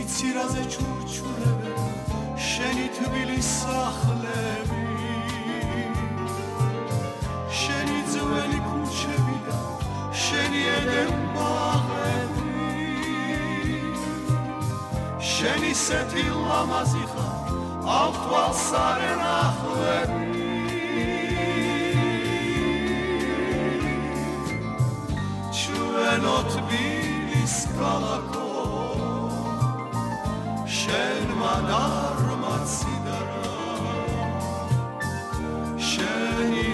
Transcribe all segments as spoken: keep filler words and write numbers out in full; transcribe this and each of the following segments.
ვიცი რაზე ჩურჩულები შენი თბილის სახლები შენი ძველი ქუჩები და შენი ედენ ბაღები შენი სეთი ლამაზი ხარ ამ თვალს არ ენახლები ჩვენო თბილის ქალაქო შენმა დარმაც სიდარა შენი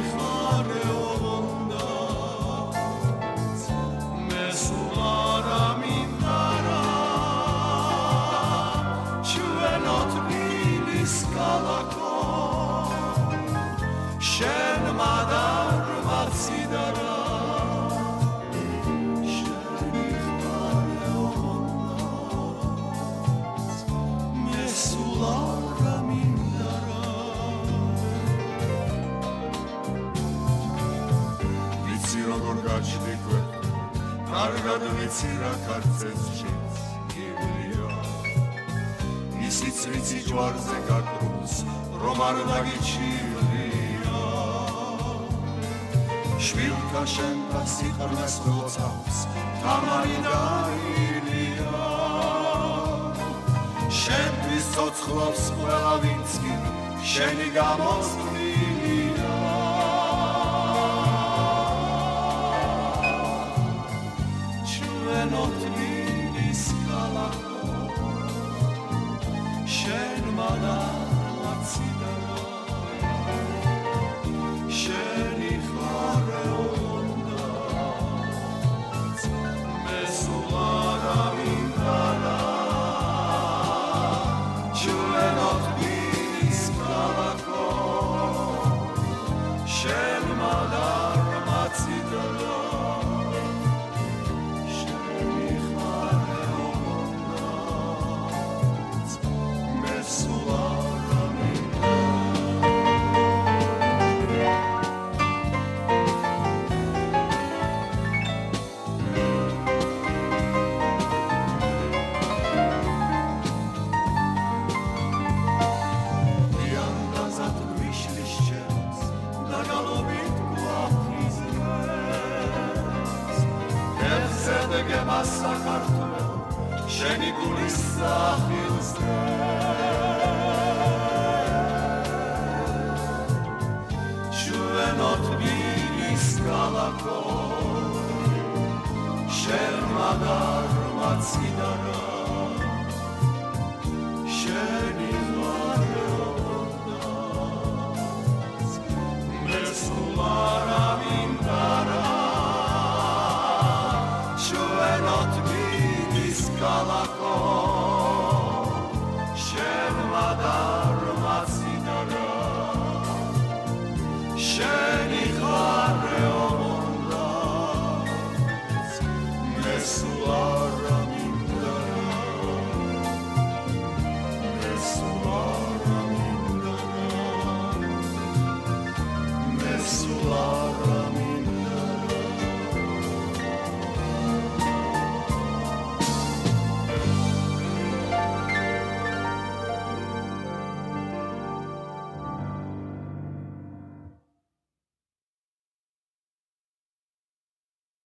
ხარეობონდაც მე სულ არ ამინდარა ჩვენო თბილის ქალაქო შენმა დარმაც სიდარა კარგად ვიცი რა ქარცეს ჭირს გივლია ისიც ვიცი ჯვარზე გაკრუს რომ არ დაგიჩივლია შვილთა შენთა სიყრმეს ლოცავს თამარი დაილია შენთვის ცოცხლობს ყველა ვინც კი შენი გამოსვლილია ჩვენო თბილის ქალაქო შენმა დარმაც სიდარა შენი ხარეობონდაც მე სულ არ ამინდარა ჩვენო თბილის ქალაქო შენმა დარმაც სიდარა შენი გულის სახილზე ჩვენო თბილის ქალაქო შენმა დარმაც სიდარა